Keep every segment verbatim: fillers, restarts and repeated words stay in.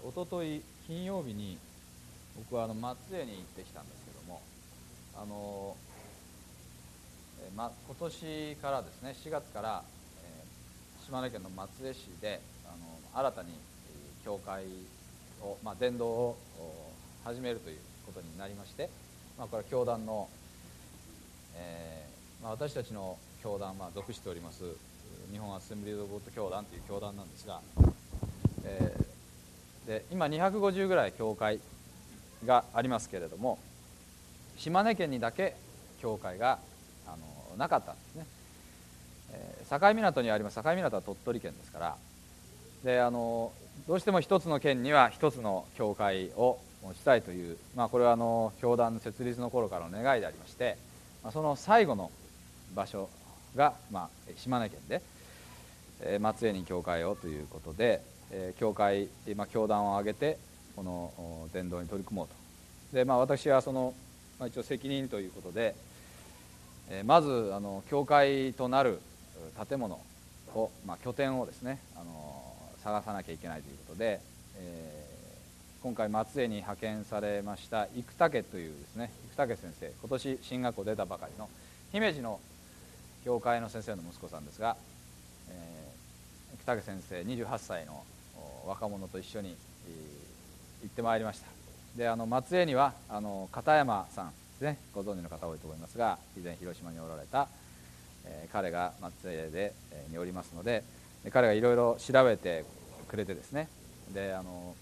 ー、おととい金曜日に僕はあの松江に行ってきたんですけども、あの、えーま、今年からですねしがつから、えー、島根県の松江市であの新たに教会を、まあ、伝道を始めるということになりまして、まあ、これは教団の、えーまあ、私たちの教団、まあ、属しております日本アッセンブリー・オブ・ゴッド教団という教団なんですが、えー、で今にひゃくごじゅうぐらい教会がありますけれども、島根県にだけ教会があのなかったんですね。えー、境港にあります。境港は鳥取県ですから、であのどうしても一つの県には一つの教会を持ちたいという、まあ、これはあの教団の設立の頃からの願いでありまして、まあ、その最後の場所が、まあ、島根県で、えー、松江に教会をということで、えー、教会、まあ、教団を挙げてこの伝道に取り組もうと。で、まあ、私はその、まあ、一応責任ということで、えー、まずあの教会となる建物を、まあ、拠点をですねあの探さなきゃいけないということで、えー、今回松江に派遣されました生竹というですね生竹先生、今年進学校出たばかりの姫路の教会の先生の息子さんですが、えー、生竹先生にじゅうはっさいの若者と一緒に行ってまいりました。であの松江にはあの片山さんですね、ご存知の方多いと思いますが、以前広島におられた、えー、彼が松江で、えー、におりますので、彼がいろいろ調べてくれてですね、であの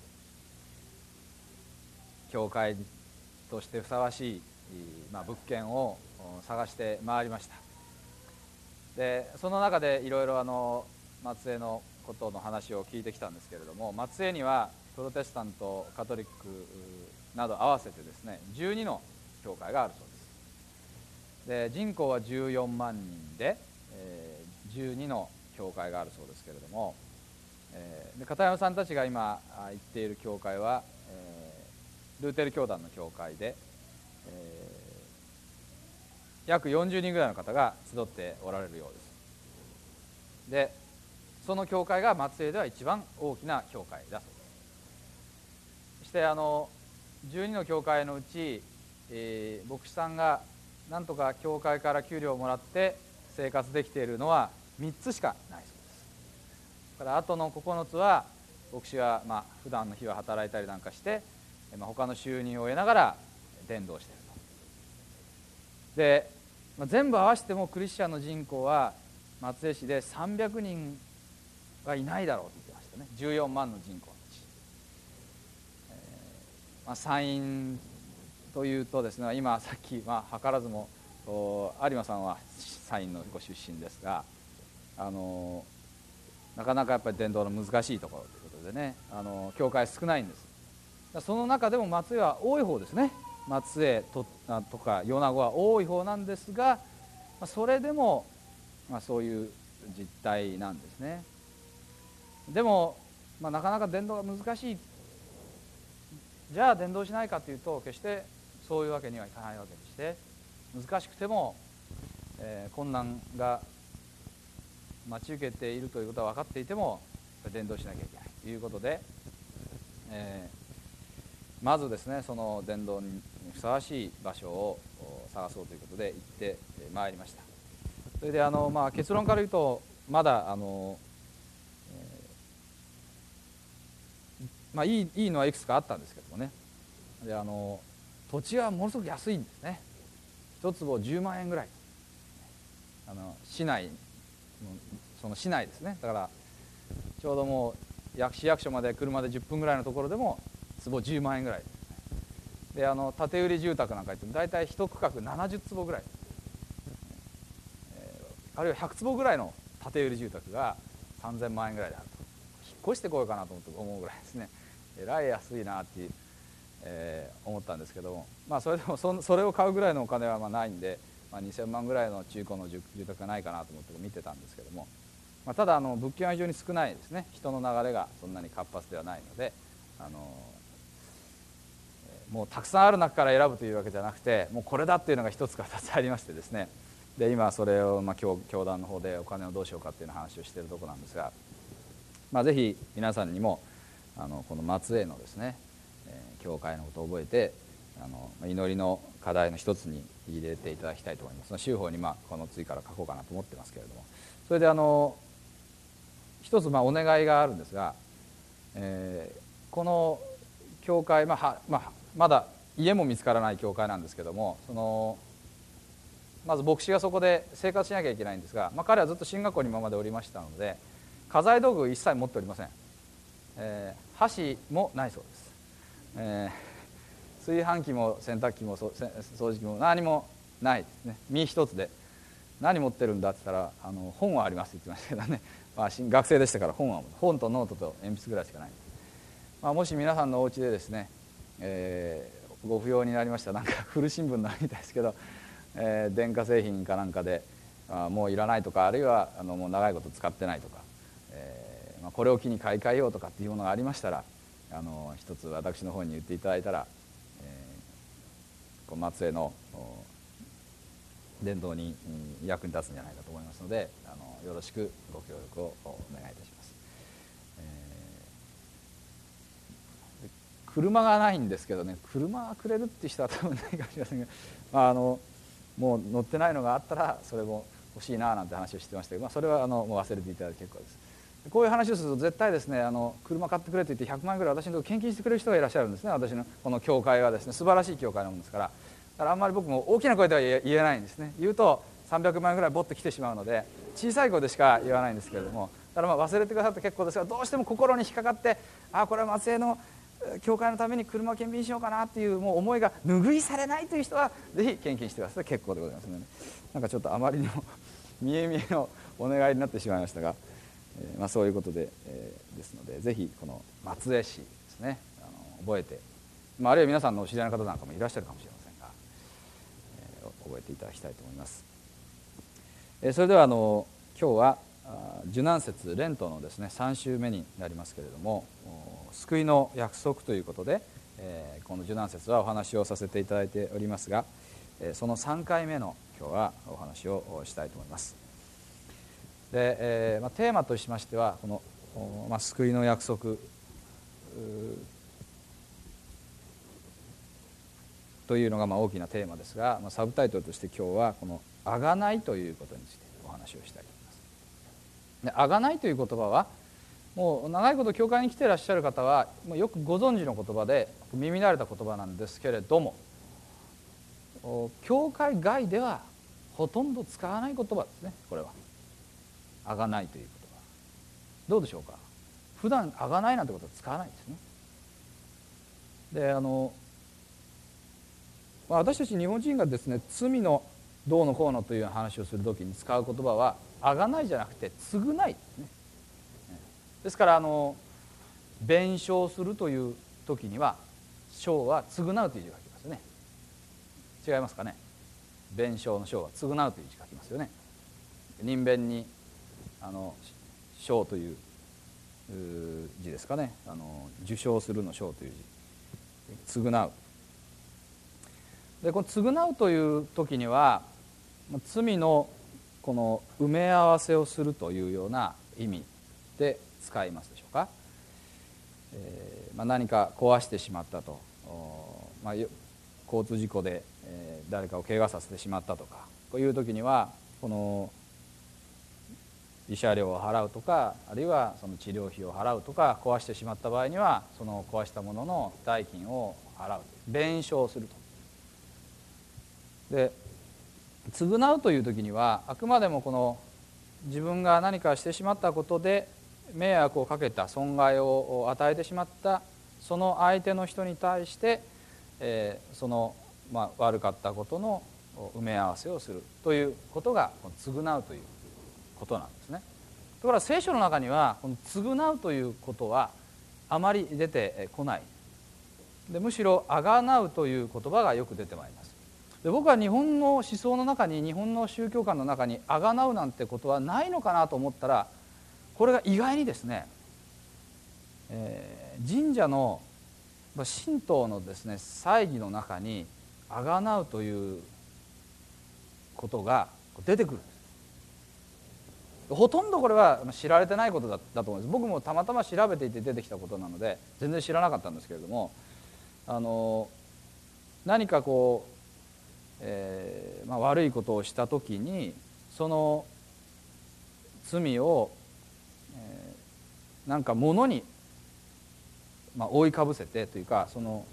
教会としてふさわしい、まあ、物件を探して回りました。でその中でいろいろあの松江のことの話を聞いてきたんですけれども、松江にはプロテスタントカトリックなど合わせてですねじゅうにの教会があるそうです。で人口はじゅうよんまんにんで、えー、じゅうにの教会があるそうですけれども、えー、で片山さんたちが今行っている教会は、えー、ルーテル教団の教会で、えー、約よんじゅうにんぐらいの方が集っておられるようです。でその教会が松江では一番大きな教会だそうです。そしてあのじゅうにの教会のうち、えー、牧師さんがなんとか教会から給料をもらって生活できているのはみっつしかないそうです。だからあとのここのつは牧師はまあ普段の日は働いたりなんかして、まあ、他の収入を得ながら伝道していると。で、まあ、全部合わせてもクリスチャンの人口は松江市でさんびゃくにんはいないだろうと言ってましたね。じゅうよんまんの人口のうち、えーまあ、参院というとですね、今さっき、まあ、図らずも有馬さんは参院のご出身ですが、あのなかなかやっぱり伝道の難しいところということでね、あの教会少ないんです。その中でも松江は多い方ですね。松江 と, とか米子は多い方なんですが、それでも、まあ、そういう実態なんですね。でも、まあ、なかなか伝道が難しい、じゃあ伝道しないかというと決してそういうわけにはいかないわけでして、難しくても、えー、困難が待ち受けているということは分かっていても伝道しなきゃいけないということで、えー、まずですねその伝道にふさわしい場所を探そうということで行ってまいりました。それであの、まあ、結論から言うとまだあの、えーまあ、いい、いいのはいくつかあったんですけどもね、であの土地はものすごく安いんですね。一坪じゅうまんえんぐらい、あの市内その市内ですね。だからちょうどもう市役所まで車でじゅっぷんぐらいのところでも坪じゅうまんえんぐらいですね。であの建売り住宅なんか言っても大体一区画ななじゅうつぼぐらい、えー、あるいはひゃくつぼぐらいの建売り住宅がさんぜんまんえんぐらいであると。引っ越してこようかなと思って思うぐらいですね。えらい安いなっていう、えー、思ったんですけども、まあそれでも そ, それを買うぐらいのお金はまあないんで、まあ、にせんまんぐらいの中古の住宅がないかなと思って見てたんですけども、まあ、ただあの物件は非常に少ないですね。人の流れがそんなに活発ではないので、あのもうたくさんある中から選ぶというわけじゃなくて、もうこれだっていうのが一つか二つありましてですね、で今それをまあ 教, 教団の方でお金をどうしようかっていう話をしているところなんですが、まあ、ぜひ皆さんにもあのこの末裔のですね、えー、教会のことを覚えて、あの祈りの課題の一つに入れていただきたいと思います。州法に、まあ、この次から書こうかなと思ってますけれども、それであの一つまあお願いがあるんですが、えー、この教会、まあはまあ、まだ家も見つからない教会なんですけども、そのまず牧師がそこで生活しなきゃいけないんですが、まあ、彼はずっと進学校に今までおりましたので、家財道具一切持っておりません。えー、箸もないそうです。えー炊飯器も洗濯機も掃除機も何もないですね。身一つで何持ってるんだって言ったら、あの本はありますって言ってましたけどね、まあ、学生でしたから本は本とノートと鉛筆ぐらいしかない、まあ、もし皆さんのお家でですね、えー、ご不要になりましたら、なんか古新聞のあるみたいですけど、えー、電化製品かなんかであもういらないとか、あるいはあのもう長いこと使ってないとか、えーまあ、これを機に買い替えようとかっていうものがありましたら、あの一つ私の方に言っていただいたら、末裔の伝道に役に立つんじゃないかと思いますので、あのよろしくご協力をお願いいたします。えー、車がないんですけどね、車がくれるっていう人は多分ないかもしれませんが、まあ、あのもう乗ってないのがあったらそれも欲しいななんて話をしてましたけど、まあ、それはあのもう忘れていただいて結構です。こういう話をすると絶対ですね、あの車買ってくれと言ってひゃくまん円ぐらい私のところ献金してくれる人がいらっしゃるんですね。私のこの教会はですね、素晴らしい教会なもんですから。だからあんまり僕も大きな声では言えないんですね。言うとさんびゃくまん円ぐらいボッと来てしまうので、小さい声でしか言わないんですけれども、だからまあ忘れてくださって結構ですが、どうしても心に引っかかって、あこれは松江の教会のために車を献金しようかなっていうもう思いが拭いされないという人はぜひ献金してください。結構でございますので、ね、なんかちょっとあまりにも見え見えのお願いになってしまいましたが、えーまあ、そういうことで、えー、ですので、ぜひこの松江市ですね、あの覚えて、まあ、あるいは皆さんのお知り合いの方なんかもいらっしゃるかもしれませんが、えー、覚えていただきたいと思います。えー、それではあの今日は受難節レントのですねさん週目になりますけれども、救いの約束ということで、えー、この受難節はお話をさせていただいておりますが、えー、そのさんかいめの今日はお話をしたいと思います。で、えーまあ、テーマとしましてはこの、まあ、救いの約束というのがまあ大きなテーマですが、まあ、サブタイトルとして今日はこの「あがない」ということについてお話をしたいと思います。で、あがないという言葉はもう長いこと教会に来ていらっしゃる方はもうよくご存知の言葉で耳慣れた言葉なんですけれども、教会外ではほとんど使わない言葉ですね。これはあがないという言葉、どうでしょうか。普段あがないなんてことは使わないですね。であの、まあ、私たち日本人がですね罪のどうのこうのという話をするときに使う言葉はあがないじゃなくて償いですね。ですからあの弁償するという時には償は償うという字が書きますよね。違いますかね。弁償の償は償うという字が書きますよね。人弁にあの償という字ですかね。あの受賞するの償という字、償う。でこの償うという時には罪のこの埋め合わせをするというような意味で使いますでしょうか。えーまあ、何か壊してしまったと、まあ、交通事故で、えー、誰かを怪我させてしまったとか、こういう時にはこの慰謝料を払うとか、あるいはその治療費を払うとか、壊してしまった場合にはその壊したものの代金を払う、弁償すると。で償うという時にはあくまでもこの自分が何かしてしまったことで迷惑をかけた、損害を与えてしまったその相手の人に対して、えー、その、まあ、悪かったことの埋め合わせをするということがこの償うということなんですね。ところが聖書の中にはこの償うということはあまり出てこないで、むしろあがなうという言葉がよく出てまいります。で僕は日本の思想の中に、日本の宗教観の中にあがなうなんてことはないのかなと思ったら、これが意外にですね、えー、神社の神道のですね祭儀の中にあがなうということが出てくるんです。 ほとんどこれは知られてないことだだと思います。僕もたまたま調べていて出てきたことなので全然知らなかったんですけれども、あの何かこう、えーまあ、悪いことをした時にその罪を、えー、なんか物に、まあ、覆いかぶせてというか、その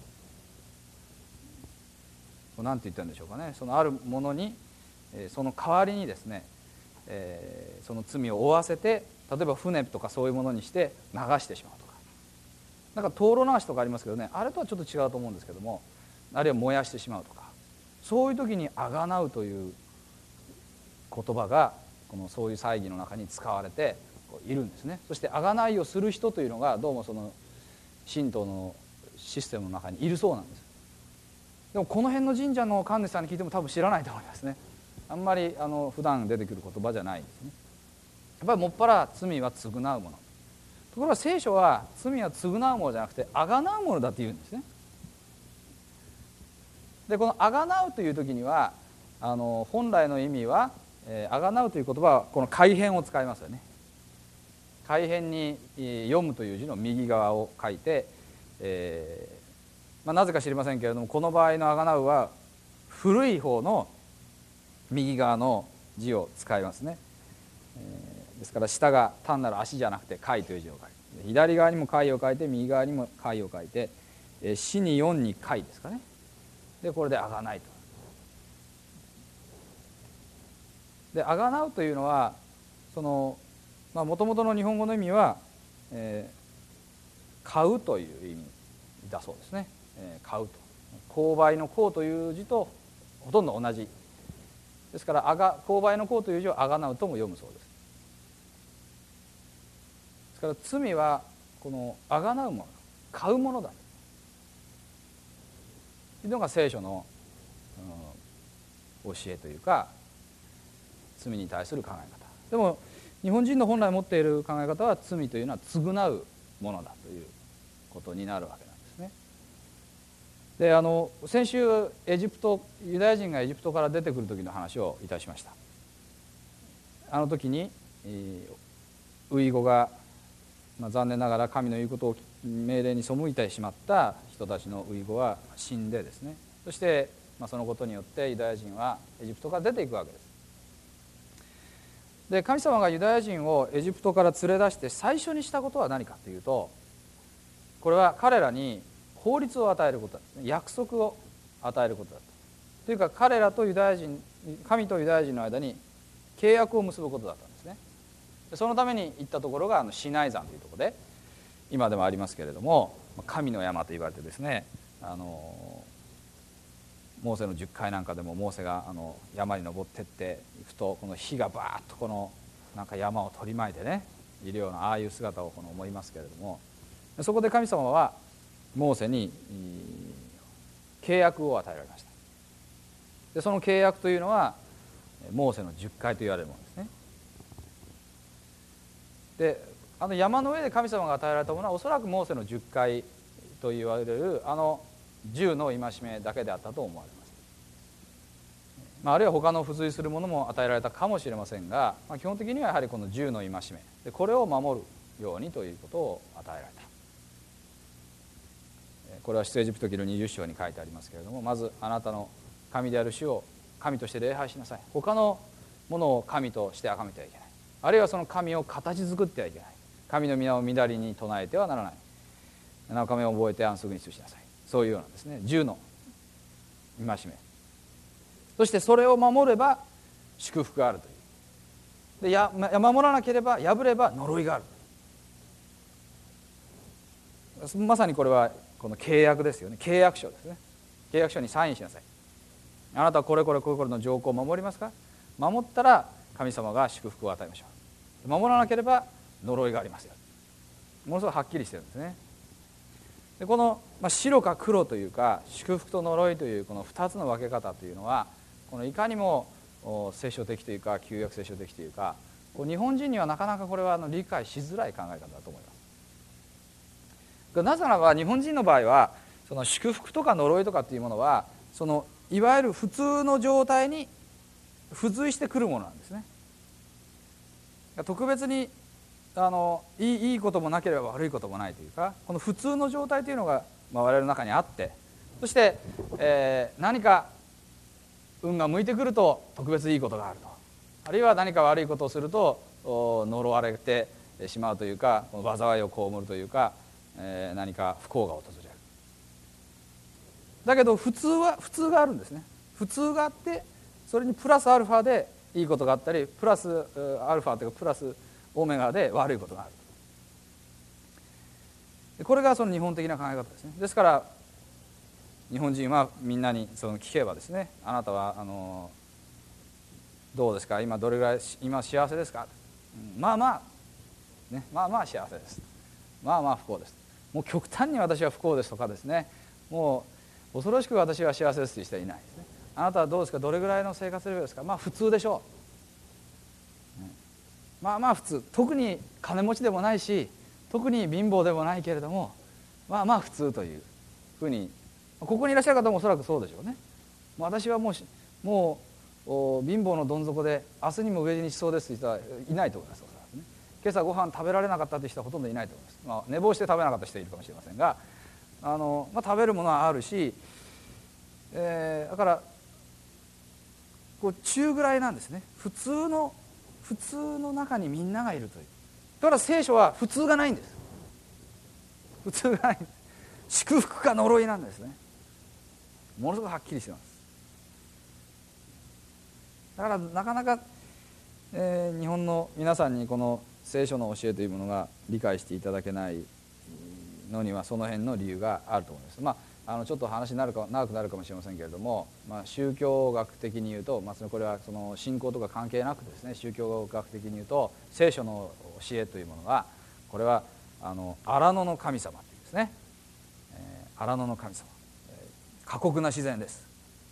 何て言ったんでしょうかね、そのあるものに、えー、その代わりにですね、えー、その罪を負わせて、例えば船とかそういうものにして流してしまうとか、なんか灯籠流しとかありますけどね、あれとはちょっと違うと思うんですけども、あるいは燃やしてしまうとか、そういう時にあがなうという言葉がこのそういう祭儀の中に使われているんですね。そしてあがないをする人というのがどうもその神道のシステムの中にいるそうなんです。でもこの辺の神社の神主さんに聞いても多分知らないと思いますね。あんまりあの普段出てくる言葉じゃないですね。やっぱりもっぱら罪は償うもの。ところが聖書は罪は償うものじゃなくてあがなうものだって言うんですね。でこのあがなうという時にはあの本来の意味はあがなうという言葉はこの改変を使いますよね。改変に読むという字の右側を書いて、えーまあ、なぜか知りませんけれども、この場合のあがなうは古い方の右側の字を使いますね。えー、ですから下が単なる足じゃなくて貝という字を書いて、左側にも貝を書いて右側にも貝を書いて、えー、死に四に貝ですかね。でこれであがないと。であがなうというのはそのもともとの日本語の意味は、えー、買うという意味だそうですね。えー、買うと購買の購という字とほとんど同じですから、あが購買の購という字をあがなうとも読むそうです。ですから罪はこのあがなうもの、買うものだというのが聖書の、うん、教えというか罪に対する考え方でも、日本人の本来持っている考え方は罪というのは償うものだということになるわけなんですね。であの先週エジプトユダヤ人がエジプトから出てくる時の話をいたしました。あの時にウイゴが、まあ、残念ながら神の言うことを命令に背いてしまった人たちのウイゴは死んでですね、そして、まあ、そのことによってユダヤ人はエジプトから出ていくわけです。で神様がユダヤ人をエジプトから連れ出して最初にしたことは何かというと、これは彼らに法律を与えることだった、約束を与えることだったというか、彼らとユダヤ人神とユダヤ人の間に契約を結ぶことだったんですね。でそのために行ったところがあのシナイ山というところで、今でもありますけれども神の山と言われてですね、あのモーセの十回なんかでもモーセがあの山に登ってっていくと、この火がバーッとこのなんか山を取り巻いてねいるような、ああいう姿をこの思いますけれども、そこで神様はモーセに契約を与えられました。でその契約というのはモーセの十回と言われるものですね。であの山の上で神様が与えられたものはおそらくモーセの十回と言われるあの十の戒めだけであったと思われます。まあ、あるいは他の付随するものも与えられたかもしれませんが、まあ、基本的にはやはりこの十の戒めで、これを守るようにということを与えられた。これは出エジプト記のにじゅっ章に書いてありますけれども、まずあなたの神である主を神として礼拝しなさい。他のものを神として崇めてはいけない。あるいはその神を形作ってはいけない。神の皆を乱りに唱えてはならない。なな日目を覚えて安息に移しなさい。そういうようなですね、十の戒め、そしてそれを守れば祝福があるという。でや守らなければ、破れば呪いがある。まさにこれはこの契約ですよね。契約書ですね。契約書にサインしなさい。あなたはこれこれこれこれの条項を守りますか。守ったら神様が祝福を与えましょう。守らなければ呪いがありますよ。ものすごくはっきりしてるんですね。でこの、まあ、白か黒というか祝福と呪いというこのふたつの分け方というのは、このいかにも聖書的というか旧約聖書的というか、こう日本人にはなかなかこれはあの理解しづらい考え方だと思います。なぜならば日本人の場合はその祝福とか呪いとかっていうものはそのいわゆる普通の状態に付随してくるものなんですね。 特別にあのいい、いいこともなければ悪いこともないというか、この普通の状態というのが、まあ、我々の中にあって、そして、えー、何か運が向いてくると特別いいことがあると、あるいは何か悪いことをすると呪われてしまうというか、災いを被るというか、えー、何か不幸が訪れる。だけど普通は普通があるんですね。普通があって、それにプラスアルファでいいことがあったり、プラスアルファというかプラスオメガで悪いことがある。これがその日本的な考え方ですね。ですから日本人はみんなにその聞けばですね、あなたはあのどうですか、今どれぐらい今幸せですか、うん、まあまあね、まあまあ幸せです、まあまあ不幸です、もう極端に私は不幸ですとかですね、もう恐ろしく私は幸せですという人はいないですね。あなたはどうですか、どれぐらいの生活レベルですか、まあ普通でしょう、ね、まあまあ普通、特に金持ちでもないし特に貧乏でもないけれども、まあまあ普通というふうに、ここにいらっしゃる方もおそらくそうでしょうね。私はもうもう貧乏のどん底で明日にも飢え死にしそうですという人はいないと思います。おそらくね、今朝ご飯食べられなかったという人はほとんどいないと思います。まあ、寝坊して食べなかった人いるかもしれませんが、あの、まあ、食べるものはあるし、えー、だからこう中ぐらいなんですね。普通の普通の中にみんながいるという。だから聖書は普通がないんです。普通がない。祝福か呪いなんですね。ものすごくはっきりしてます。だからなかなか、えー、日本の皆さんにこの聖書の教えというものが理解していただけないのにはその辺の理由があると思います。まあ、あのちょっと話になるか長くなるかもしれませんけれども、まあ、宗教学的に言うと、まあ、これはその信仰とか関係なくですね、宗教学的に言うと聖書の教えというものは、これはあの荒野の神様というですね、えー、荒野の神様、えー、過酷な自然です。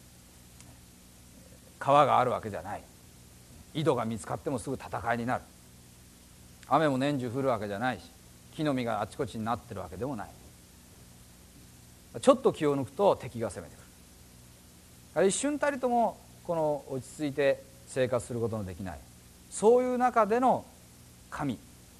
川があるわけじゃない、井戸が見つかってもすぐ戦いになる、雨も年中降るわけじゃないし、木の実があちこちになってるわけでもない。ちょっと気を抜くと敵が攻めてくる。一瞬たりともこの落ち着いて生活することのできない、そういう中での神、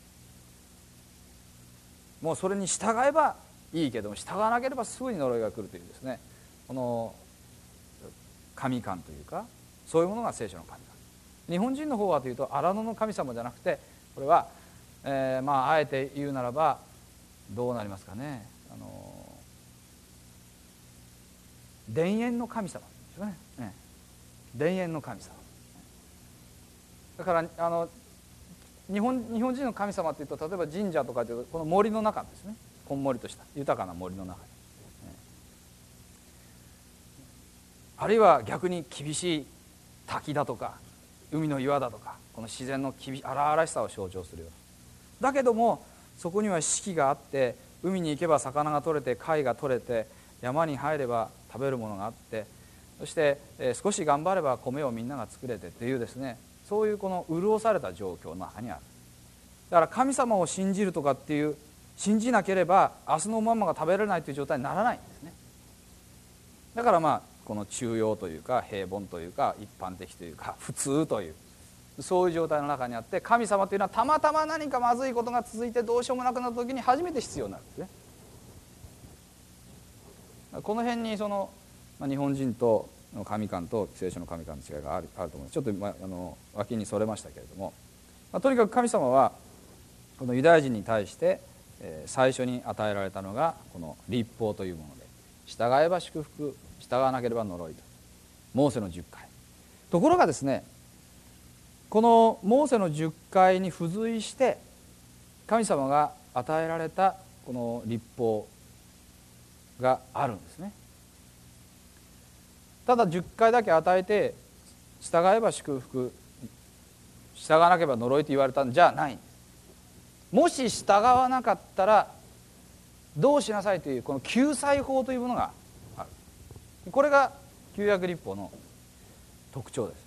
もうそれに従えばいいけども、従わなければすぐに呪いが来るというですね、この神観というか、そういうものが聖書の神観。日本人の方はというと荒野の神様じゃなくて、これは、えー、まああえて言うならばどうなりますかね、あの田園の神様ですよね、ね、田園の神様だから、あの日本日本人の神様っていうと、例えば神社とかでいうとこの森の中ですね、こんもりとした豊かな森の中に、ね、あるいは逆に厳しい滝だとか海の岩だとか、この自然の厳し荒々しさを象徴するような。だけどもそこには四季があって、海に行けば魚が取れて貝が取れて、山に入れば食べるものがあって、そして、えー、少し頑張れば米をみんなが作れてっていうですね、そういうこの潤された状況の中にある。だから神様を信じるとかっていう、信じなければ明日のまんまが食べられないという状態にならないんですね。だからまあこの中庸というか平凡というか一般的というか普通という、そういう状態の中にあって、神様というのはたまたま何かまずいことが続いてどうしようもなくなった時に初めて必要になるんですね。この辺にその、まあ、日本人との神観と聖書の神観の違いがある、あると思います。ちょっと、まあ、あの脇にそれましたけれども、まあ、とにかく神様はこのユダヤ人に対して、えー、最初に与えられたのがこの律法というもので、従えば祝福、従わなければ呪いと、モーセのじゅっかい。ところがですね、このモーセのじゅっかいに付随して神様が与えられたこの律法があるんですね。ただじゅっかいだけ与えて従えば祝福、従わなければ呪いと言われたんじゃないんです。もし従わなかったらどうしなさいというこの救済法というものがある。これが旧約律法の特徴です。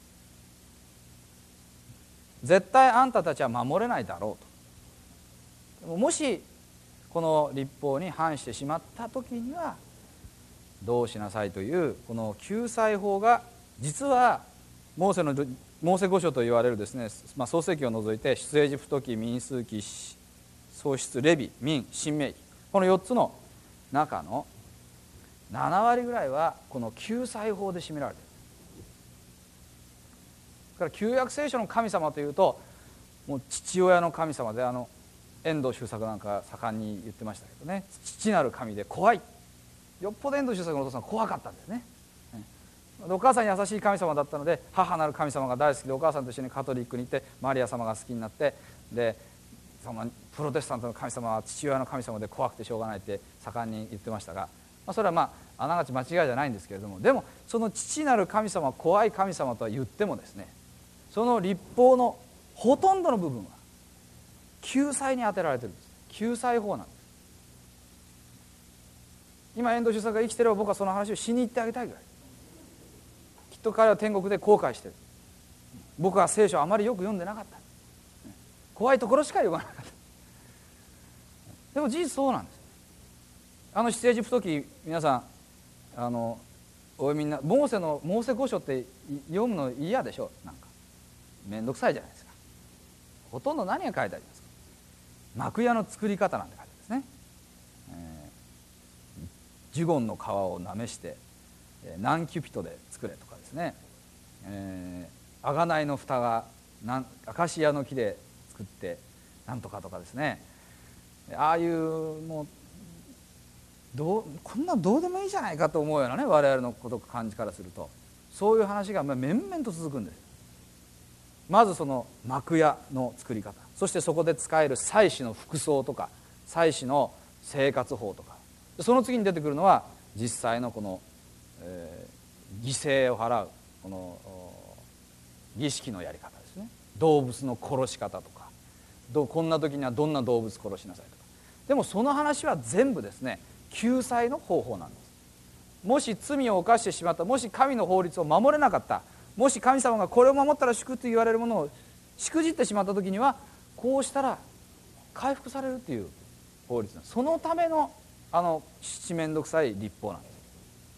絶対あんたたちは守れないだろうと。でももしこの律法に反してしまった時にはどうしなさいというこの救済法が実はモーセのモーセ五書と言われるですね、まあ、創世記を除いて出エジプト記、民数記、創出、レビ、民、申命記、このよっつの中のななわりぐらいはこの救済法で占められている。だから旧約聖書の神様というともう父親の神様で、あの遠藤周作なんか盛んに言ってましたけどね、父なる神で怖い、よっぽど遠藤周作のお父さん怖かったんですね。お母さん優しい神様だったので、母なる神様が大好きでお母さんと一緒にカトリックに行ってマリア様が好きになって、でそのプロテスタントの神様は父親の神様で怖くてしょうがないって盛んに言ってましたが、まあ、それはまああながち間違いじゃないんですけれども、でもその父なる神様、怖い神様とは言ってもですね、その律法のほとんどの部分は救済に当てられてるんです。救済法なんです。今遠藤周作が生きてれば僕はその話をしに行ってあげたいぐらい。きっと彼は天国で後悔してる。僕は聖書をあまりよく読んでなかった、怖いところしか読まなかった。でも事実そうなんです。あの出エジプト記、皆さんあのお読みにな、モーセのモーセ五書って読むの嫌でしょ。なんか面倒くさいじゃないですか。ほとんど何が書いてありますか。幕屋の作り方なんて書いてあるんですね。えー、ジュゴンの皮をなめしてナンキュピトで作れとかですね、えー、贖いの蓋がなんアカシアの木で作ってなんとかとかですね、ああいうもうどうこんなどうでもいいじゃないかと思うようなね、我々のこと感じからするとそういう話が面々と続くんです。まずその幕屋の作り方、そしてそこで使える祭司の服装とか祭司の生活法とか、その次に出てくるのは実際のこの、えー、犠牲を払うこの儀式のやり方ですね。動物の殺し方とか、どこんな時にはどんな動物殺しなさいとか。でもその話は全部ですね救済の方法なんです。もし罪を犯してしまった、もし神の法律を守れなかった、もし神様がこれを守ったら祝と言われるものをしくじってしまった時にはこうしたら回復されるっていう法律なんです。そのためのあの七面倒くさい律法なんです。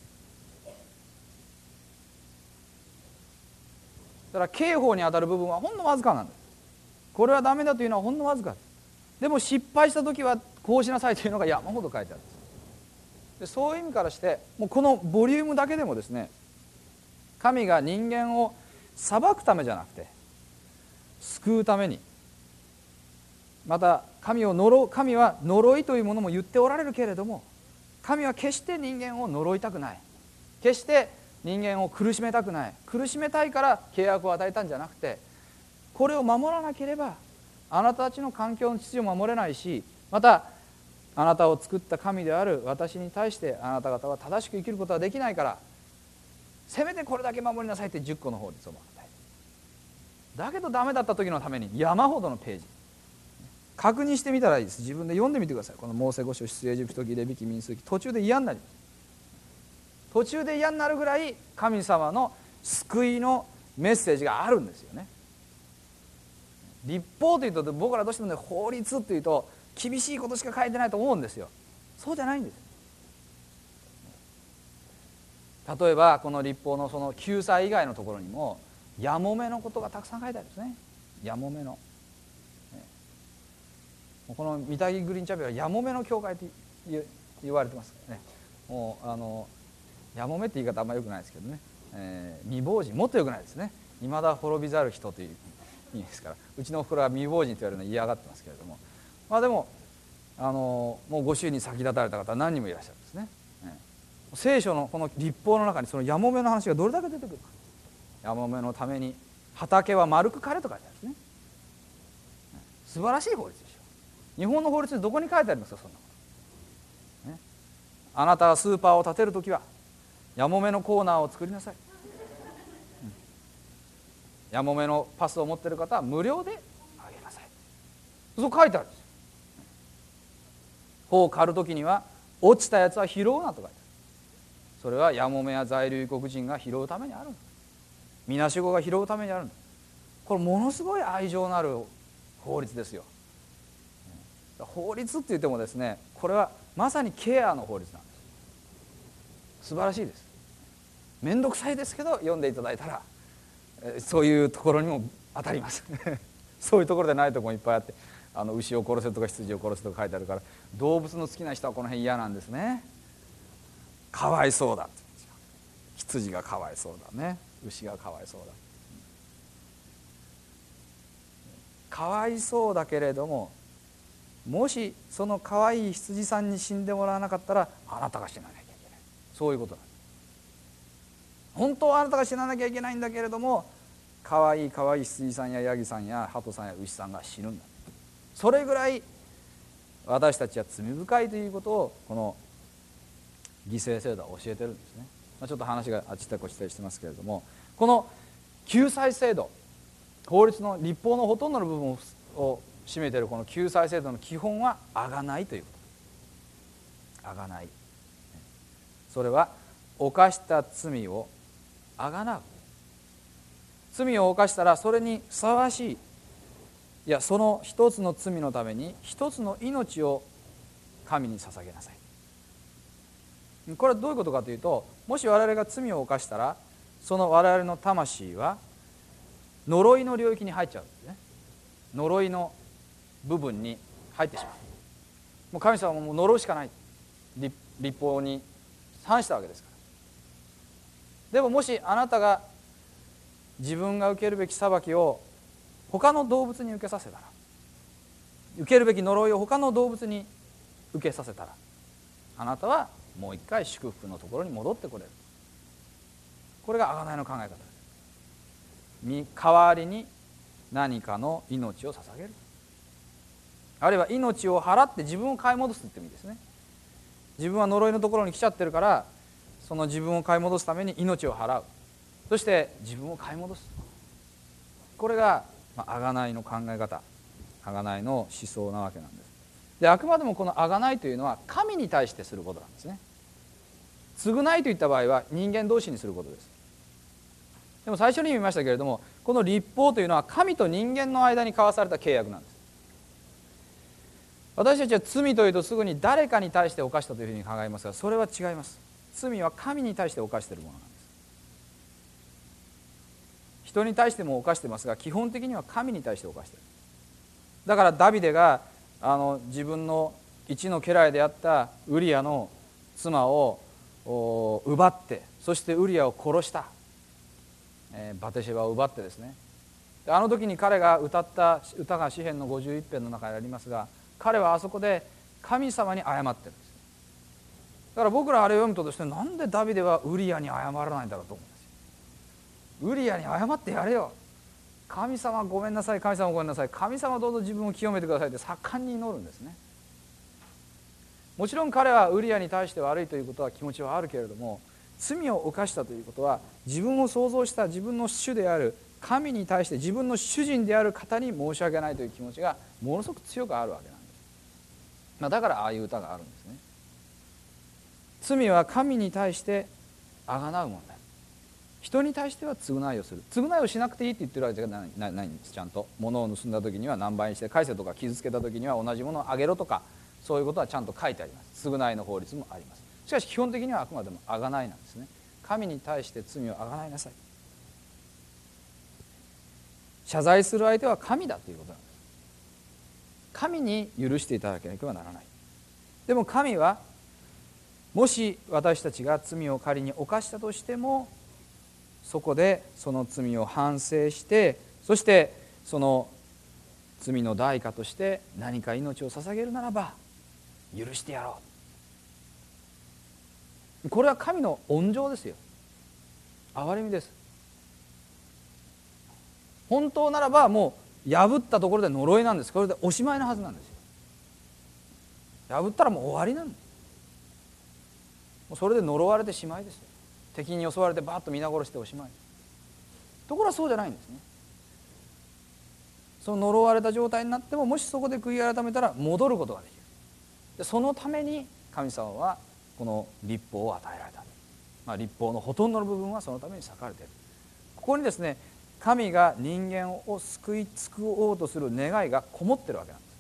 だから刑法にあたる部分はほんのわずかなんです。これはダメだというのはほんのわずかです。でも失敗した時はこうしなさいというのが山ほど書いてあるんです。でそういう意味からしてもうこのボリュームだけでもですね、神が人間を裁くためじゃなくて救うために、また神を呪神は呪いというものも言っておられるけれども、神は決して人間を呪いたくない、決して人間を苦しめたくない、苦しめたいから契約を与えたんじゃなくて、これを守らなければあなたたちの環境の秩序を守れないし、またあなたを作った神である私に対してあなた方は正しく生きることはできないから、せめてこれだけ守りなさいってじゅっこの法律を守りたい。だけどダメだった時のために山ほどのページ確認してみたらいいです。自分で読んでみてください。このモーセ五書、出エジプト記、レビ記、民数記、途中で嫌になります。途中で嫌になるぐらい神様の救いのメッセージがあるんですよね。律法というと僕らどうしてもね、法律というと厳しいことしか書いてないと思うんですよ。そうじゃないんです。例えばこの律法のその救済以外のところにもやもめのことがたくさん書いてあるんですね。やもめの、この御嶽グリーンチャペルはやもめの教会と言われてますからね。もうあのやもめって言い方あんまりよくないですけどね、えー、未亡人、もっとよくないですね。いまだ滅びざる人という意味ですから、うちのおふくろは未亡人と言われるの嫌がってますけれども、まあでもあのもうご祝に先立たれた方は何人もいらっしゃるんですね。聖書のこの律法の中にそのやもめの話がどれだけ出てくるか。やもめのために畑は丸く刈れと書いてあるんですね。素晴らしい法律でしょ。日本の法律でどこに書いてありますか、そんなこと、ね、あなたはスーパーを建てるときはやもめのコーナーを作りなさい、うん、やもめのパスを持っている方は無料であげなさい、そう書いてあるんですよ。穂を刈るときには落ちたやつは拾うなと書いてある。それはやもめや在留異国人が拾うためにあるんだ。みなしごが拾うためにあるんだ。これものすごい愛情のある法律ですよ。法律って言ってもですね、これはまさにケアの法律なんです。素晴らしいです。面倒くさいですけど読んでいただいたらそういうところにも当たりますそういうところでないところもいっぱいあって、あの牛を殺せとか羊を殺せとか書いてあるから、動物の好きな人はこの辺嫌なんですね。かわいそうだって言うんですよ。羊がかわいそうだね、牛がかわいそうだ。かわいそうだけれども、もしそのかわいい羊さんに死んでもらわなかったらあなたが死ななきゃいけない、そういうことなんです。本当はあなたが死ななきゃいけないんだけれども、かわいいかわいい羊さんやヤギさんや鳩さんや牛さんが死ぬんだ。それぐらい私たちは罪深いということをこの犠牲制度は教えてるんですね。まあ、ちょっと話があっちたこっちたりしてますけれども、この救済制度、法律の立法のほとんどの部分を占めているこの救済制度の基本は贖いということ。贖い、それは犯した罪を贖う。罪を犯したらそれにふさわしい、いやその一つの罪のために一つの命を神に捧げなさい。これはどういうことかというと、もし我々が罪を犯したら、その我々の魂は呪いの領域に入っちゃうんですね。呪いの部分に入ってしまう。もう神様はもう呪うしかない、立, 立法に反したわけですから。でももしあなたが自分が受けるべき裁きを他の動物に受けさせたら、受けるべき呪いを他の動物に受けさせたら、あなたはもう一回祝福のところに戻ってこれる。これが贖いの考え方です。身代わりに何かの命を捧げる、あるいは命を払って自分を買い戻すって意味ですね。自分は呪いのところに来ちゃってるから、その自分を買い戻すために命を払う、そして自分を買い戻す。これが贖いの考え方、贖いの思想なわけなんです。で、あくまでもこの贖いというのは神に対してすることなんですね。償いといった場合は人間同士にすることです。でも最初に言いましたけれども、この律法というのは神と人間の間に交わされた契約なんです。私たちは罪というとすぐに誰かに対して犯したというふうに考えますが、それは違います。罪は神に対して犯しているものなんです。人に対しても犯してますが、基本的には神に対して犯している。だからダビデがあの自分の一の家来であったウリアの妻を奪って、そしてウリアを殺した、えー、バテシェバを奪ってですね、あの時に彼が歌った歌が詩編のごじゅういち編の中にありますが、彼はあそこで神様に謝ってるんです。だから僕らあれを読むとですね、なんでダビデはウリアに謝らないんだろうと思うんですよ。ウリアに謝ってやれよ、神様ごめんなさい、神様ごめんなさい、神様どうぞ自分を清めてくださいって盛んに祈るんですね。もちろん彼はウリアに対して悪いということは気持ちはあるけれども、罪を犯したということは自分を創造した自分の主である神に対して、自分の主人である方に申し訳ないという気持ちがものすごく強くあるわけなんです。まあ、だからああいう歌があるんですね。罪は神に対してあがなう問題、人に対しては償いをする。償いをしなくていいって言ってるわけじゃない、ない、ないんです。ちゃんと物を盗んだ時には何倍にして返せとか、傷つけた時には同じものをあげろとか、そういうことはちゃんと書いてあります。償いの法律もあります。しかし基本的にはあくまでもあがないなんですね。神に対して罪をあがないなさい。謝罪する相手は神だということなんです。神に許していただけなければならない。でも神はもし私たちが罪を仮に犯したとしても、そこでその罪を反省して、そしてその罪の代価として何か命を捧げるならば許してやろう。これは神の恩情ですよ。憐れみです。本当ならばもう破ったところで呪いなんです。これでおしまいのはずなんですよ。破ったらもう終わりなんです。もうそれで呪われてしまいですよ。敵に襲われてバーッと皆殺しておしまい。ところがそうじゃないんですね。その呪われた状態になっても、もしそこで悔い改めたら戻ることができる。でそのために神様はこの律法を与えられた、まあ、律法のほとんどの部分はそのために裂かれている。ここにですね、神が人間を救い救おうとする願いがこもってるわけなんです。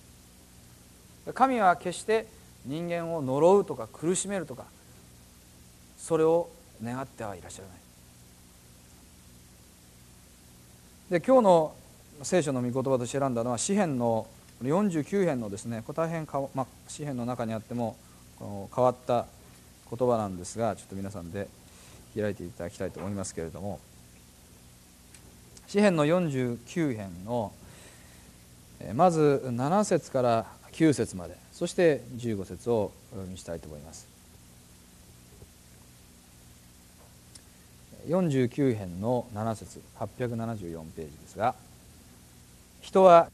神は決して人間を呪うとか苦しめるとか、それを願ってはいらっしゃらない。 で今日の聖書の御言葉として選んだのは詩編のよんじゅうきゅう編のですね、これ大変か、まあ、詩編の中にあっても変わった言葉なんですが、ちょっと皆さんで開いていただきたいと思いますけれども、詩編のよんじゅうきゅう編のまずなな節からきゅう節まで、そしてじゅうご節をお読みしたいと思います。よんじゅうきゅう編のなな節、はっぴゃくななじゅうよんページですが、人は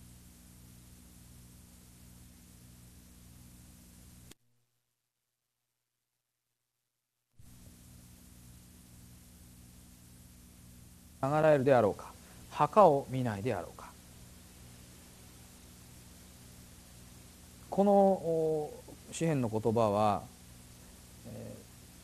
あがらえるであろうか、墓を見ないであろうか。この詩編の言葉は、え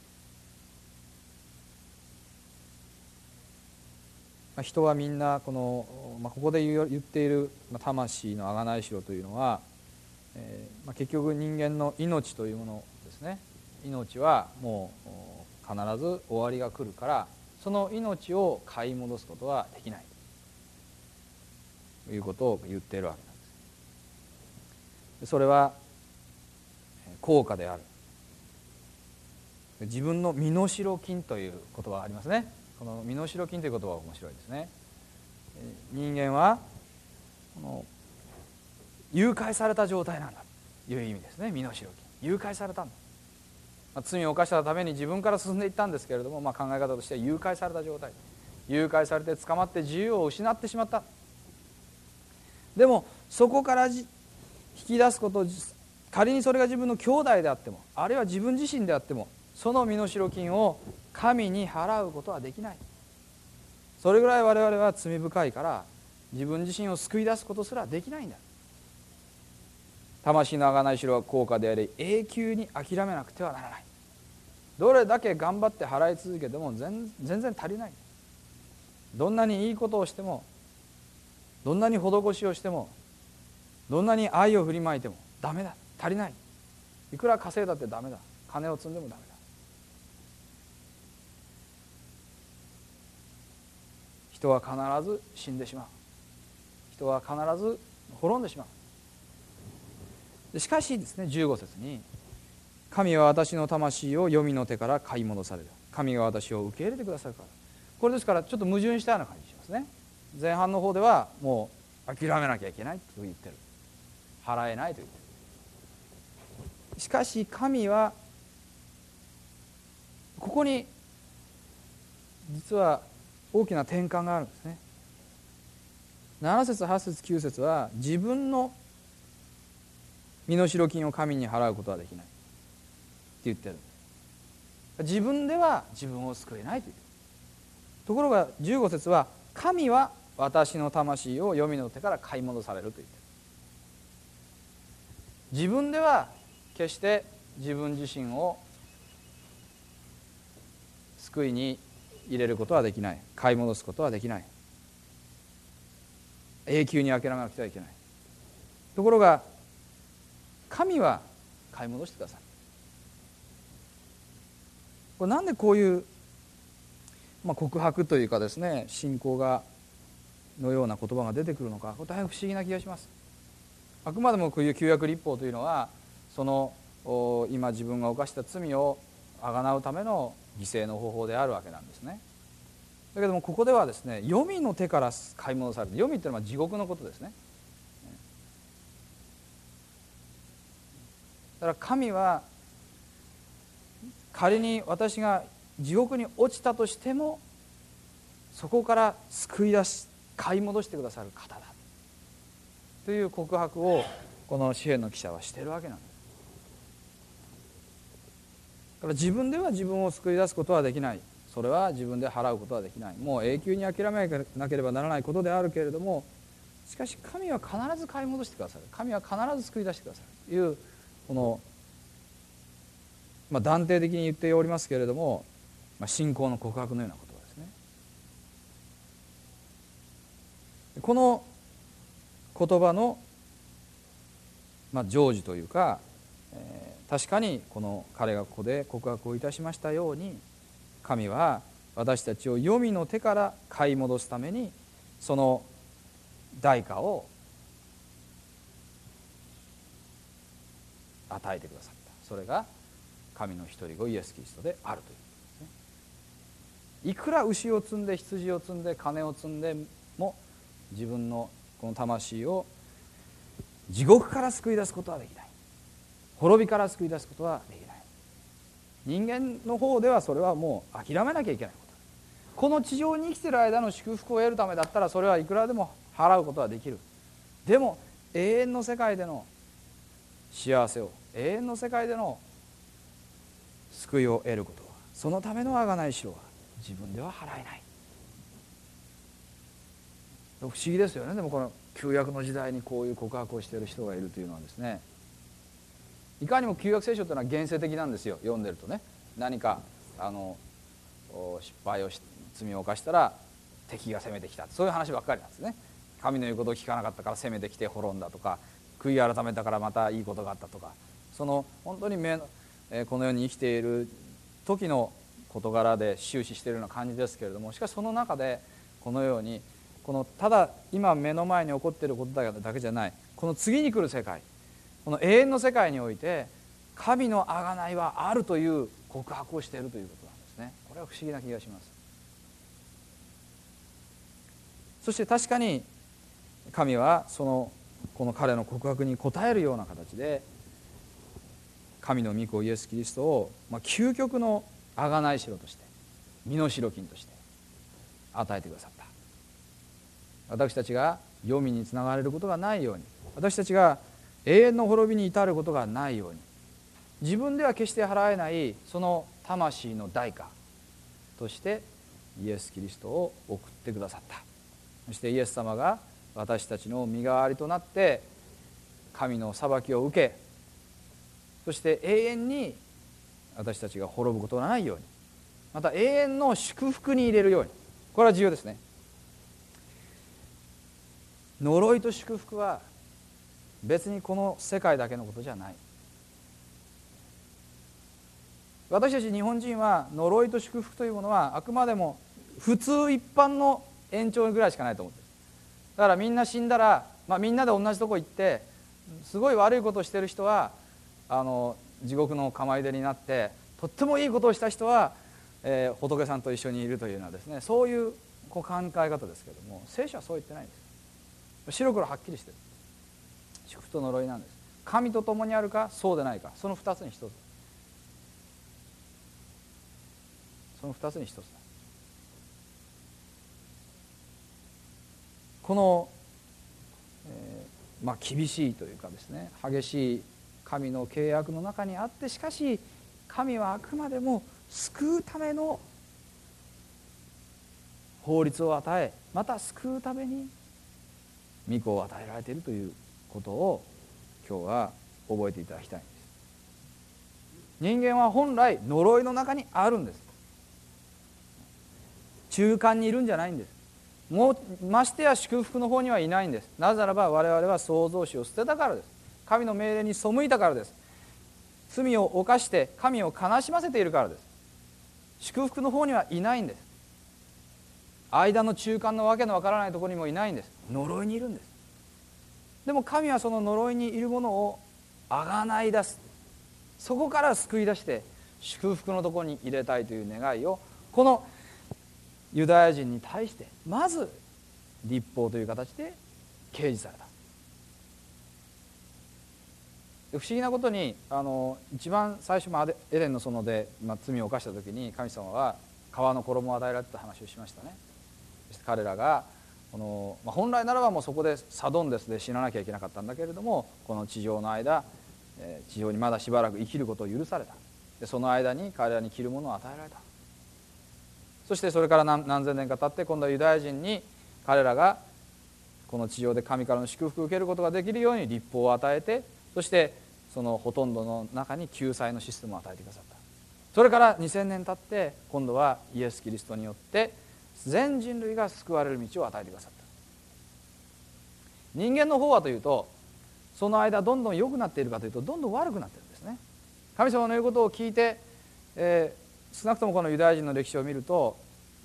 ー、人はみんなこの、まあ、ここで言っている魂の贖いしろというのは、えーまあ、結局人間の命というものですね。命はもう必ず終わりが来るから、その命を買い戻すことはできないということを言っているわけなんです。それは高価である。自分の身代金という言葉がありますね。この身代金という言葉は面白いですね。人間はこの誘拐された状態なんだという意味ですね。身代金、誘拐されたんだ。まあ、罪を犯したために自分から進んでいったんですけれども、まあ、考え方としては誘拐された状態、誘拐されて捕まって自由を失ってしまった。でもそこから引き出すこと、仮にそれが自分の兄弟であっても、あるいは自分自身であっても、その身代金を神に払うことはできない。それぐらい我々は罪深いから、自分自身を救い出すことすらできないんだ。魂の贖いしろは高価であり、永久に諦めなくてはならない。どれだけ頑張って払い続けても全然足りない。どんなにいいことをしても、どんなに施しをしても、どんなに愛を振りまいてもダメだ、足りない。いくら稼いだってダメだ、金を積んでもダメだ。人は必ず死んでしまう。人は必ず滅んでしまう。しかしですね、じゅうご節に、神は私の魂を黄泉の手から買い戻される。神が私を受け入れてくださるから。これですからちょっと矛盾したような感じしますね。前半の方ではもう諦めなきゃいけないと言ってる、払えないと言ってる。しかし神はここに実は大きな転換があるんですね。なな節はち節きゅう節は自分の身代金を神に払うことはできないって言ってる。自分では自分を救えないと言ってる。ところがじゅうご節は神は私の魂を黄泉の手から買い戻されると言ってる。自分では決して自分自身を救いに入れることはできない、買い戻すことはできない、永久に諦めなくてはいけない。ところが神は買い戻してください。これなんでこういう、まあ、告白というかですね、信仰がのような言葉が出てくるのか、これ大変不思議な気がします。あくまでもこういう旧約律法というのは、その今自分が犯した罪をあがなうための犠牲の方法であるわけなんですね。だけどもここではですね、黄泉の手から買い戻される。黄泉というのは地獄のことですね。だから神は仮に私が地獄に落ちたとしても、そこから救い出し買い戻してくださる方だという告白をこの詩編の記者はしているわけなんです。だから自分では自分を救い出すことはできない、それは自分で払うことはできない、もう永久に諦めなければならないことであるけれども、しかし神は必ず買い戻してくださる、神は必ず救い出してくださるというこの、まあ、断定的に言っておりますけれども、まあ、信仰の告白のような言葉ですね。この言葉の、まあ、成就というか、えー、確かにこの彼がここで告白をいたしましたように、神は私たちを黄泉の手から買い戻すためにその代価を与えてくださった。それが神の一人子イエス・キリストであるということですね。いくら牛を積んで羊を積んで金を積んでも自分のこの魂を地獄から救い出すことはできない。滅びから救い出すことはできない。人間の方ではそれはもう諦めなきゃいけないこと。この地上に生きている間の祝福を得るためだったらそれはいくらでも払うことはできる。でも永遠の世界での幸せを、永遠の世界での救いを得ることは、そのための贖い代は自分では払えない。不思議ですよね。でもこの旧約の時代にこういう告白をしている人がいるというのはですね、いかにも旧約聖書というのは現世的なんですよ。読んでるとね、何かあの失敗をし罪を犯したら敵が攻めてきた、そういう話ばっかりなんですね。神の言うことを聞かなかったから攻めてきて滅んだとか、悔い改めたからまたいいことがあったとか、その本当に目のこの世に生きている時の事柄で終始しているような感じですけれども、しかしその中でこのようにこのただ今目の前に起こっていることだけじゃない、この次に来る世界、この永遠の世界において神の贖いはあるという告白をしているということなんですね。これは不思議な気がします。そして確かに神はそのこの彼の告白に応えるような形で神の御子イエス・キリストを、まあ、究極の贖い代として身代金として与えてくださった。私たちが黄泉につながれることがないように、私たちが永遠の滅びに至ることがないように、自分では決して払えないその魂の代価としてイエス・キリストを送ってくださった。そしてイエス様が私たちの身代わりとなって神の裁きを受け、そして永遠に私たちが滅ぶことがないように、また永遠の祝福に入れるように。これは重要ですね。呪いと祝福は別にこの世界だけのことじゃない。私たち日本人は呪いと祝福というものはあくまでも普通一般の延長ぐらいしかないと思ってる。だからみんな死んだら、まあ、みんなで同じとこ行ってすごい悪いことをしている人はあの地獄の釜入れになって、とってもいいことをした人は、えー、仏さんと一緒にいるというのはですね、そういうこう考え方ですけれども、聖書はそう言ってないんです。白黒はっきりしてる。祝福と呪いなんです。神と共にあるかそうでないか、その二つに一つ、その二つに一つだ。この、えーまあ、厳しいというかですね、激しい神の契約の中にあって、しかし神はあくまでも救うための法律を与え、また救うために御子を与えられているということを今日は覚えていただきたいんです。人間は本来呪いの中にあるんです。中間にいるんじゃないんです。もうましてや祝福の方にはいないんです。なぜならば我々は創造主を捨てたからです。神の命令に背いたからです。罪を犯して神を悲しませているからです。祝福の方にはいないんです。間の中間のわけのわからないところにもいないんです。呪いにいるんです。でも神はその呪いにいるものをあがない出す、そこから救い出して祝福のところに入れたいという願いをこのユダヤ人に対してまず律法という形で掲示された。不思議なことにあの一番最初、まあ、エデンの園で、まあ、罪を犯した時に神様は皮の衣を与えられた話をしましたね。そして彼らがこの、まあ、本来ならばもうそこでサドンデスで死ななきゃいけなかったんだけれども、この地上の間、えー、地上にまだしばらく生きることを許された。でその間に彼らに着るものを与えられた。そしてそれから 何, 何千年か経って今度はユダヤ人に彼らがこの地上で神からの祝福を受けることができるように律法を与えて、そしてそのほとんどの中に救済のシステムを与えてくださった。それからにせんねん経って今度はイエス・キリストによって全人類が救われる道を与えてくださった。人間の方はというと、その間どんどん良くなっているかというとどんどん悪くなっているんですね。神様の言うことを聞いて、えー、少なくともこのユダヤ人の歴史を見ると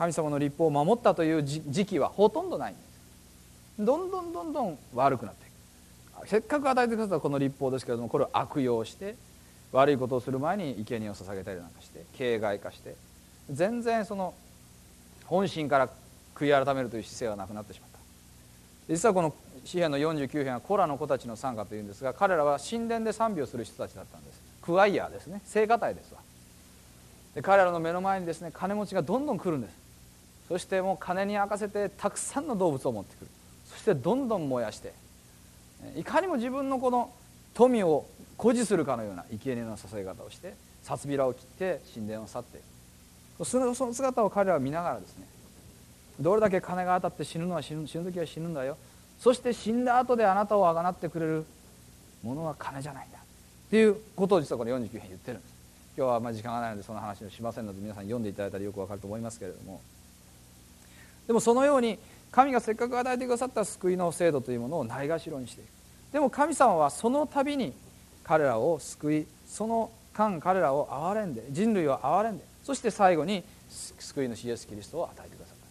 神様の律法を守ったという時期はほとんどないんです。どんどんどんどん悪くなっていく。せっかく与えてくださったこの律法ですけれども、これを悪用して悪いことをする前に生贄を捧げたりなんかして形骸化して、全然その本心から悔い改めるという姿勢はなくなってしまった。実はこの詩編のよんじゅうきゅう編はコラの子たちの賛歌というんですが、彼らは神殿で賛美をする人たちだったんです。クワイヤーですね、聖歌隊ですわ。で彼らの目の前にですね、金持ちがどんどん来るんです。そしてもう金に明かせてたくさんの動物を持ってくる。そしてどんどん燃やして、いかにも自分のこの富を誇示するかのような生贄の捧げ方をして、札びらを切って神殿を去っていく。そのその姿を彼らは見ながらですね、どれだけ金が当たって死ぬのは死ぬ、死ぬ時は死ぬんだよ、そして死んだ後であなたをあがなってくれるものは金じゃないんだっていうことを実はこのよんじゅうきゅう編言ってるんです。今日はまあ時間がないのでその話をしませんので、皆さん読んでいただいたらよくわかると思いますけれども、でもそのように神がせっかく与えてくださった救いの制度というものをないがしろにしている。でも神様はその度に彼らを救い、その間彼らを憐れんで、人類を憐れんで、そして最後に救い主イエス・キリストを与えてくださった。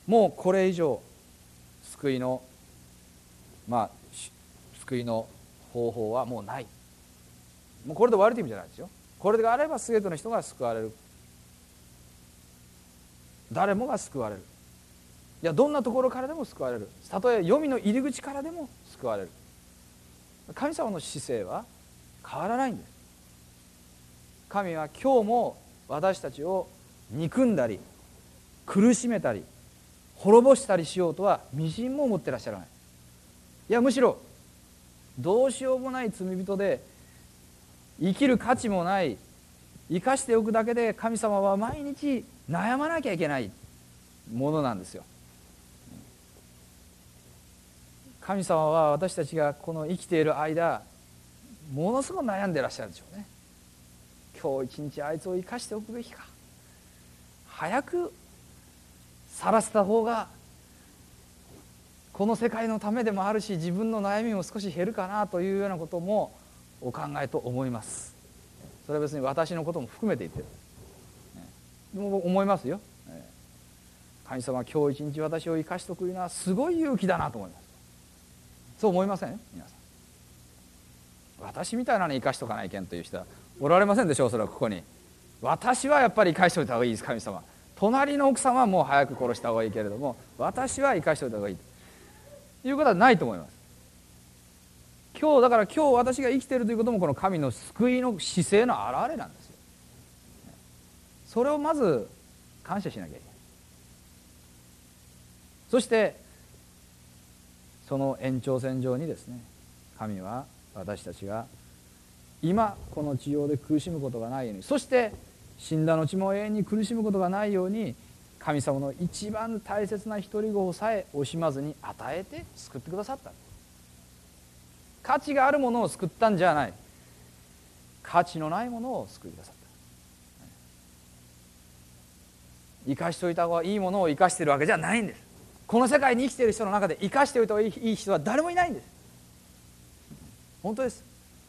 もうこれ以上救いのまあ救いの方法はもうない。もうこれで終わるという意味じゃないですよ。これがあれば全ての人が救われる。誰もが救われる。いや、どんなところからでも救われる。たとえ黄泉の入り口からでも救われる。神様の姿勢は変わらないんです。神は今日も私たちを憎んだり苦しめたり滅ぼしたりしようとはみじんも思ってらっしゃらない。いや、むしろどうしようもない罪人で生きる価値もない、生かしておくだけで神様は毎日悩まなきゃいけないものなんですよ。神様は私たちがこの生きている間ものすごく悩んでらっしゃるでしょうね。今日一日あいつを生かしておくべきか、早く晒した方がこの世界のためでもあるし、自分の悩みも少し減るかなというようなこともお考えと思います。それは別に私のことも含めて言ってる。でも思いますよ。神様は今日一日私を生かしておくのはすごい勇気だなと思います。そう思いません？皆さん。私みたいなのに生かしとかないけんという人はおられませんでしょう。それはここに。私はやっぱり生かしておいた方がいいです。神様、隣の奥さんはもう早く殺した方がいいけれども、私は生かしておいた方がいいということはないと思います。今日だから今日私が生きているということもこの神の救いの姿勢の表れなんですよ。それをまず感謝しなきゃいけない。そしてその延長線上にですね、神は私たちが今この地上で苦しむことがないように、そして死んだ後も永遠に苦しむことがないように、神様の一番大切な一人子さえ惜しまずに与えて救ってくださった。価値があるものを救ったんじゃない、価値のないものを救いくださった。生かしておいた方がいいものを生かしているわけじゃないんです。この世界に生きている人の中で生かしておいた方がいい人は誰もいないんです。本当です。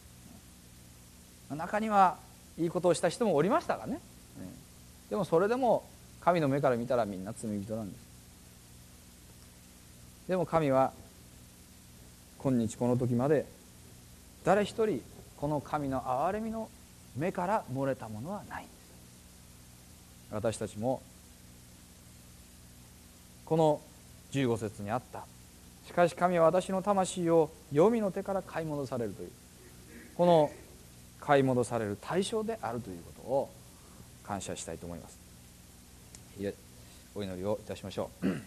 中にはいいことをした人もおりましたがね、でもそれでも神の目から見たらみんな罪人なんです。でも神は今日この時まで誰一人この神の憐れみの目から漏れたものはないんです。私たちもこのじゅうご節にあった、しかし神は私の魂を黄泉の手から買い戻されるという、この買い戻される対象であるということを感謝したいと思います。いえ、お祈りをいたしましょう。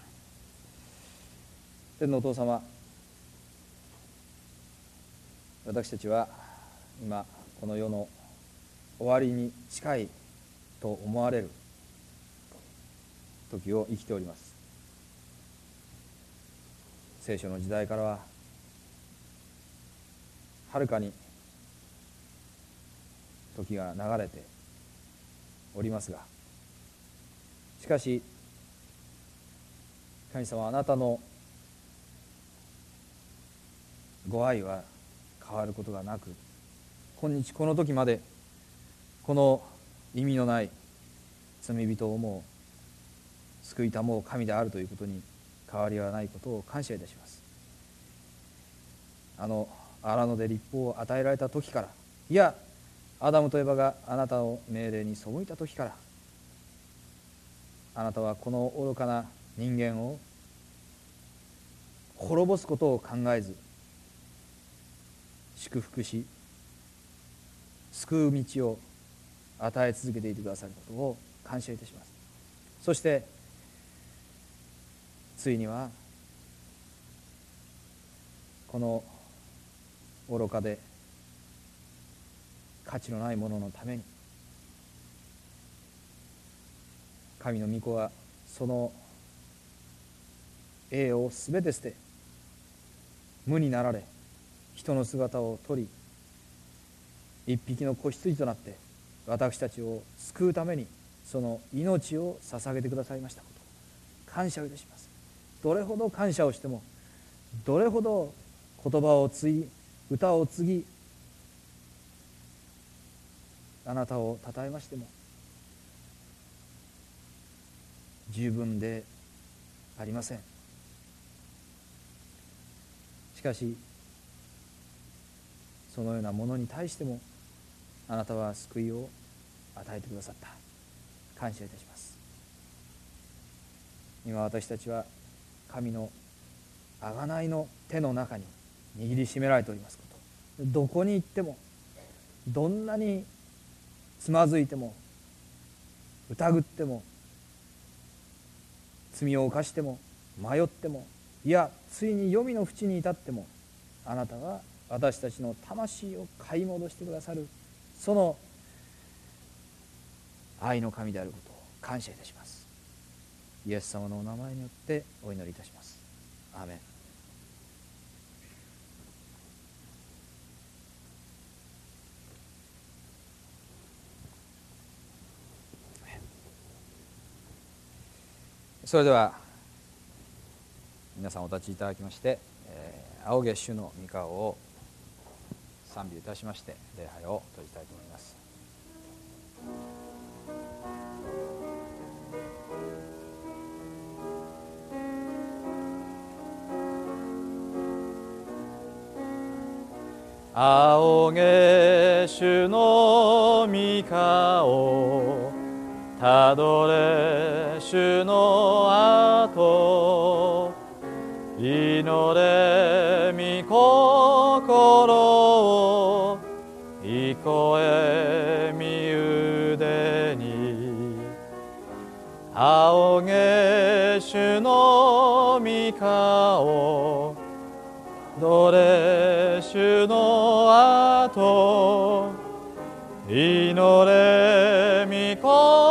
天のお父様、私たちは今この世の終わりに近いと思われる時を生きております。聖書の時代からははるかに時が流れておりますが、しかし神様はあなたのご愛は変わることがなく、今日この時までこの意味のない罪人をも救いたもう神であるということに変わりはないことを感謝いたします。あの荒野で律法を与えられた時から、いやアダムとエバがあなたの命令に背いた時から、あなたはこの愚かな人間を滅ぼすことを考えず、祝福し救う道を与え続けていてくださることを感謝いたします。そしてついにはこの愚かで価値のないもののために、神の御子はその栄をすべて捨て無になられ、人の姿をとり、一匹の子羊となって私たちを救うためにその命を捧げてくださいましたこと、感謝をいたします。どれほど感謝をしても、どれほど言葉を継ぎ歌を継ぎあなたをたたえましても十分でありません。しかしそのようなものに対してもあなたは救いを与えてくださった。感謝いたします。今私たちは神の贖いの手の中に握りしめられておりますこと、どこに行ってもどんなにつまずいても疑っても罪を犯しても迷っても、いやついに黄泉の淵に至っても、あなたは私たちの魂を買い戻してくださる、その愛の神であることを感謝いたします。イエス様のお名前によってお祈りいたします。アーメン。それでは皆さんお立ちいただきまして、えー、青毛主の御顔を賛美いたしまして礼拝を閉じたいと思います。青毛主の御顔たどれ主の後、祈れ御心をいこえ御腕に、青毛主の御顔どれ主の後、祈れ御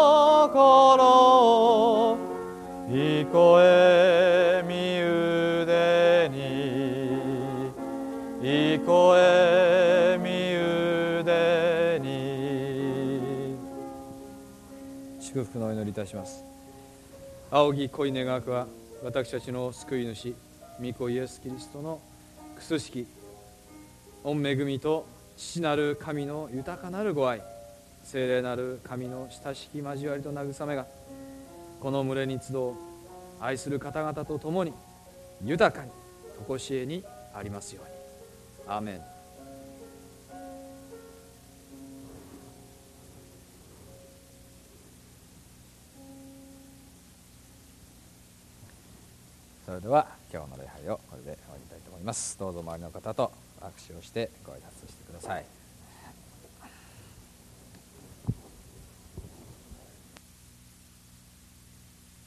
心いこえ御腕に、いこえ御腕に。祝福のお祈りいたします。仰ぎ恋願くは私たちの救い主御子イエスキリストのくすしき御恵みと父なる神の豊かなるご愛、聖霊なる神の親しき交わりと慰めがこの群れに集う愛する方々と共に豊かに常しえにありますように。アーメン。それでは今日の礼拝をこれで終わりたいと思います。どうぞ周りの方と握手をしてご挨拶してください。